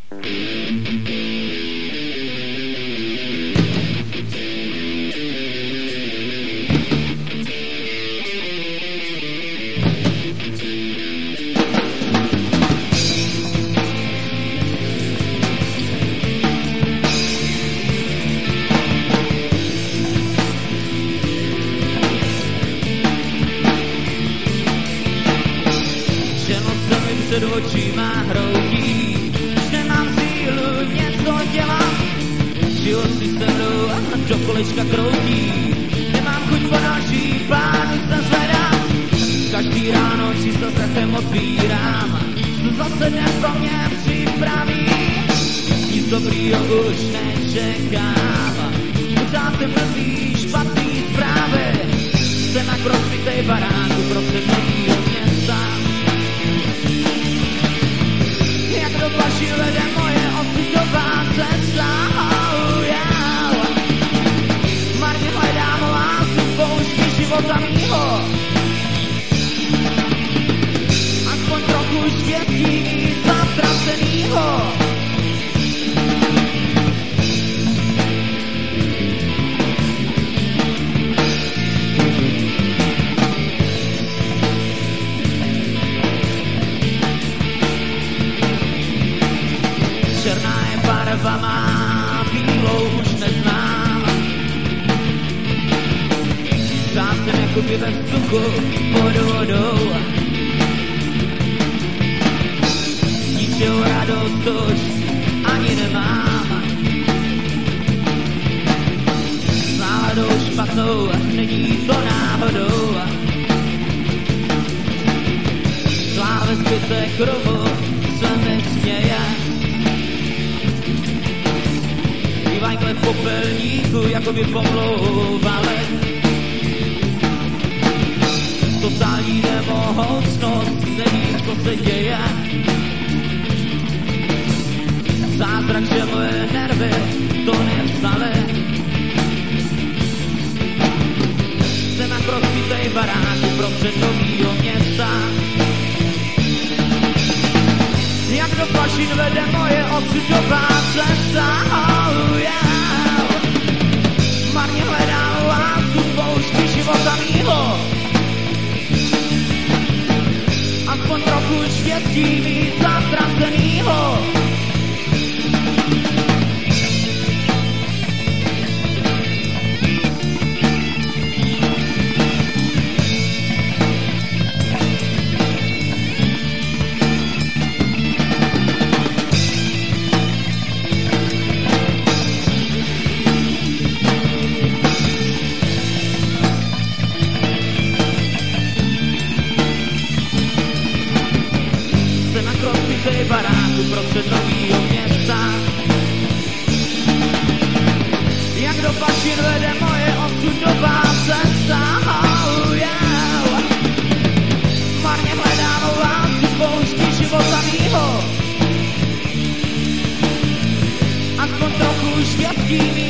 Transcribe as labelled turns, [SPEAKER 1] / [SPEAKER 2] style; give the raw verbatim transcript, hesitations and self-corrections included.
[SPEAKER 1] Před očima hroutí, že mám sílu něco dělat. Život si se mnou a do kolečka kroutí, nemám chuť po další plánu se zvedám. Každý ráno číslo strachem otvírám, zase dnes pro mě připraví. Nic dobrýho už nečekám, pořád se mrzí špatný zprávy. Jsem jak rozbitej barák uprostřed novýho města. Jak do plaši vede moje osudová cesta, oh yeah. Marně hledám lásku v poušti života mýho. Aspoň trochu štěstí mít zatracenýho. Černá je barva má, bílou už neznám. Sám jsem jakoby ve vzduchu pod vodou. Ničeho radost už ani nemám. S náladou špatnou není to náhodou. Sláve zbytek krovu se mi směje. Bývajkle v popelníku, jakoby pomlouvali. Totální nemohoucnost, nevím, co se děje. Zázrak, že moje nervy to nevzali. Jsem jak rozbitej barák uprostřed novýho města. Jak do plašin vede moje osudová cesta, oh yeah. Marně hledám lásku v poušti života mýho. Aspoň trochu štěstí mít zatracenýho. Baráku prostřed novýho města. Jak do plašin vede moje osudová cesta, oh yeah. Marně hledám lásku v poušti života mýho. Aspoň trochu štěstí mýho.